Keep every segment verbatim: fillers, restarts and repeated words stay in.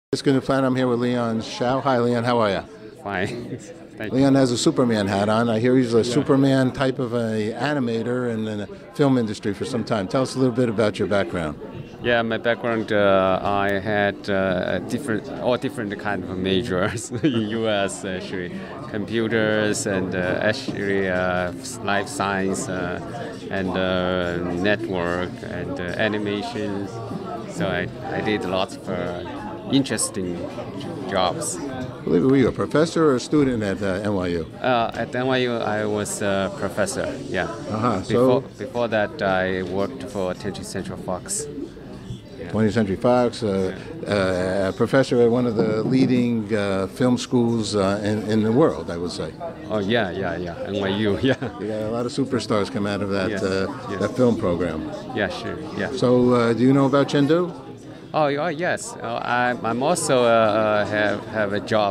It's good to find I'm here with Leon Shao. Hi, Leon. How are you? Fine. Thank you. Leon has a Superman hat on. I hear he's a yeah. Superman type of a animator and in the film industry for some time. Tell us a little bit about your background. Yeah, my background, uh, I had uh, different, all different kind of majors in U S actually, computers and uh, actually uh, life science uh, and uh, network and uh, animation. So I, I did lots of uh, interesting jobs. Were you a professor or a student at uh, N Y U? Uh, at N Y U, I was a professor. Yeah. Uh-huh. Before, So before that, I worked for twentieth Century Fox. twentieth Century Fox, uh, uh, a professor at one of the leading uh, film schools uh, in, in the world, I would say. Oh yeah, yeah, yeah, N Y U, yeah. You got a lot of superstars come out of that Yes, uh, yes. that film program. Yeah, sure, yeah. So, uh, do you know about Chengdu? Oh, oh yes. Uh, I, I'm also uh, have have a job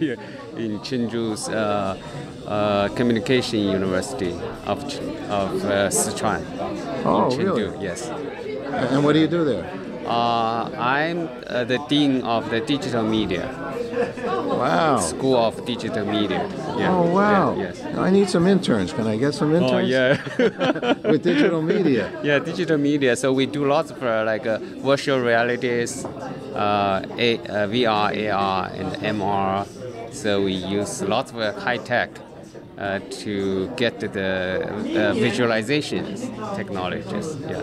in Chengdu's uh, uh, Communication University of Ch- of uh, Sichuan. Oh, in Chengdu, really? Yes. And what do you do there? Uh, I'm uh, the dean of the digital media. Wow. School of Digital Media. Yeah. Oh, wow. Yeah, yes. I need some interns. Can I get some interns? Oh, yeah. With digital media. Yeah, digital media. So we do lots of uh, like uh, virtual realities, uh, A, uh, V R, A R, and M R. So we use lots of uh, high tech uh, to get to the uh, visualizations technologies. Yeah.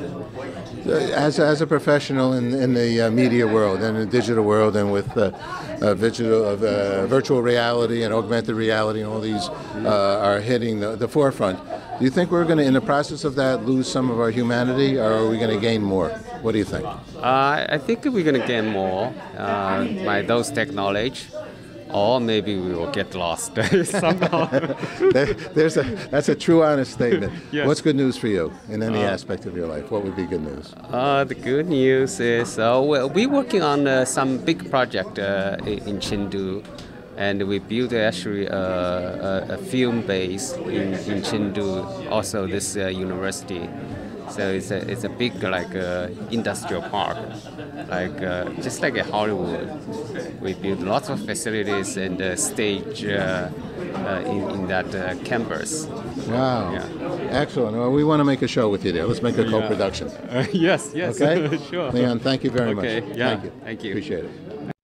As, as a professional in, in the uh, media world and the digital world and with uh, uh, digital, uh, virtual reality and augmented reality and all these uh, are hitting the, the forefront, do you think we're going to, in the process of that, lose some of our humanity, or are we going to gain more? What do you think? Uh, I think we're going to gain more uh, by those technology. Or maybe we will get lost somehow. there, there's a, that's a true, honest statement. Yes. What's good news for you in any Uh, aspect of your life? What would be good news? Uh, the good news is uh, we're, we're working on uh, some big project uh, in Chengdu, and we built actually a, a, a film base in, in Chengdu, also this uh, university. So it's a it's a big like uh, industrial park, like uh, just like a Hollywood. We build lots of facilities and uh, stage uh, uh, in in that uh, campus. Wow. Yeah. Excellent. Well, we want to make a show with you there. Let's make a Yeah. co-production. Uh, yes, yes, Okay? sure. Leon, thank you very Okay, much. yeah, Thank you. thank you. Appreciate it.